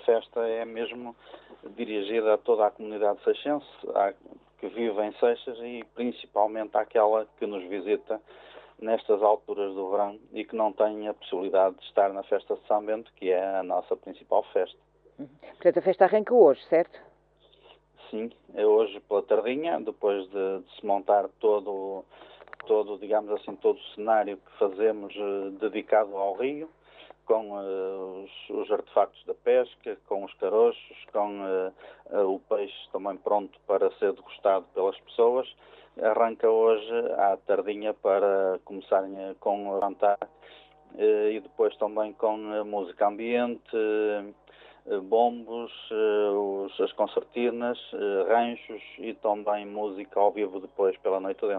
festa é mesmo dirigida a toda a comunidade seixense, que vive em Seixas e principalmente àquela que nos visita nestas alturas do verão e que não tem a possibilidade de estar na festa de São Bento, que é a nossa principal festa. Portanto, a festa arranca hoje, certo? Sim, é hoje pela tardinha, depois de se montar digamos assim, todo o cenário que fazemos dedicado ao rio, com os artefactos da pesca, com os caroços, com o peixe também pronto para ser degustado pelas pessoas. Arranca hoje à tardinha para começarem com o jantar e depois também com música ambiente, bombos, as concertinas, ranchos e também música ao vivo depois pela noite dentro.